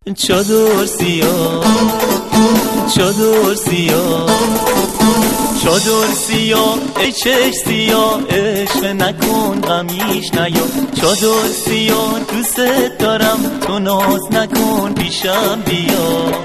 چادر سیاه، چادر سیاه، چادر سیاه، ای چشم سیاه، عشق نکن غمیش نیا. چادر سیاه دوست دارم، تو ناز نکن پیشم بیا.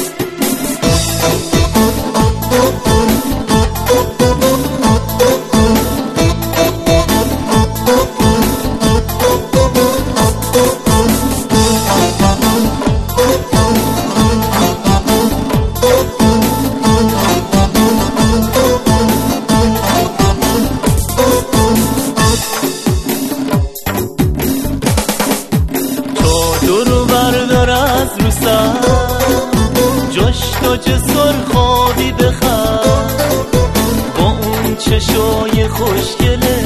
چادر بردار از رو سر، جاش تاج سرخابی بخر، با اون چشای خوشگله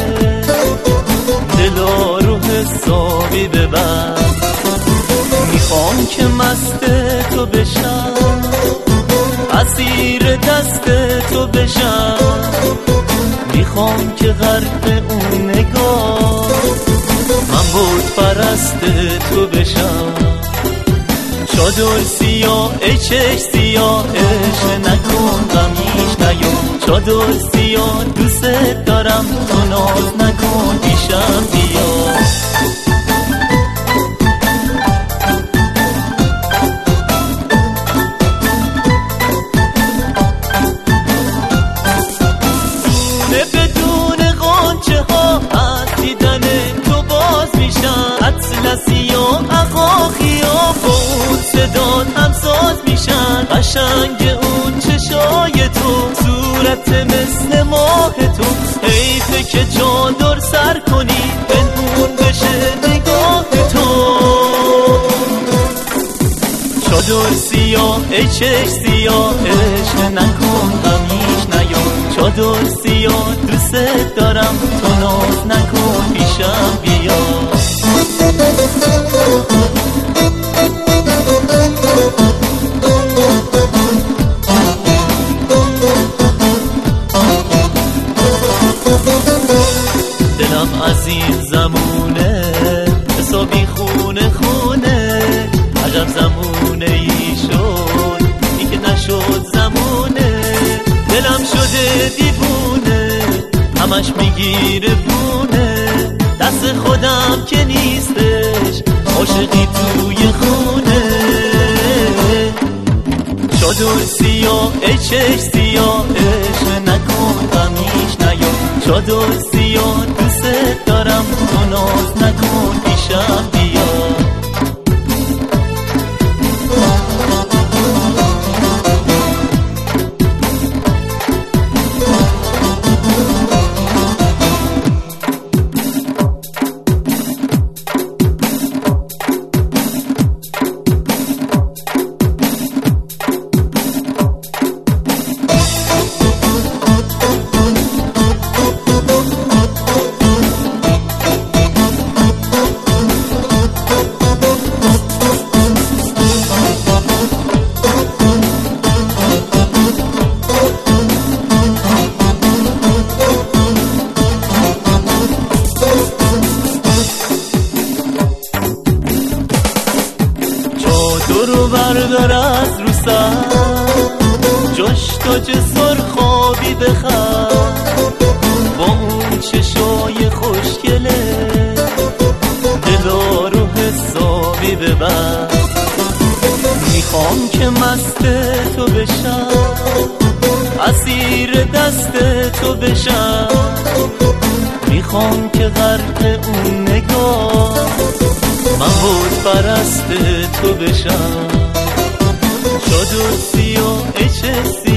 دلا رو حسابی ببر. میخوام که مست تو بشم، اسیر دست تو بشم، میخوام که غرق اون نگاه من بود پرست تو بشم. چادر سیاه، ای چشم سیاه، عشق نکن غمیش نیا. چادر سیاه دوست دارم، تو ناز نکن پیشم بیا. اطلسی و اقاقی و با اون صدات همساز میشن. قشنگ اون چشای تو، صورت مثل ماه تو، حیفه که چادر سر کنی پنهون بشه نگاه تو. چادر سیاه، ای چشم سیاه، عشق نکن غمیش نیا. چادر سیاه دوست دارم، تو ناز نکن پیشم بیا. دلم از این زمونه حسابی خونه خونه، عجب زمونه ای شد این که نشد زمونه. دلم شده دیوونه، همش میگیره بونه، دست خودم که نیستش عاشقی توی خونه. چادر سیاه، ای چشم سیاه، عشق نکن غمیش نیا. چادر سیاه دوست دارم، تو ناز نکن پیشم بیا. چادر بردار از رو سر، جاش تاج سرخابی بخر، با اون چشای خوشگله دلا رو حسابی ببر. میخوام که مست تو بشم، اسیر دست تو بشم، میخوام که غرق اون نگاه من بود پرست تو بشم. چادر سیاه، ای چه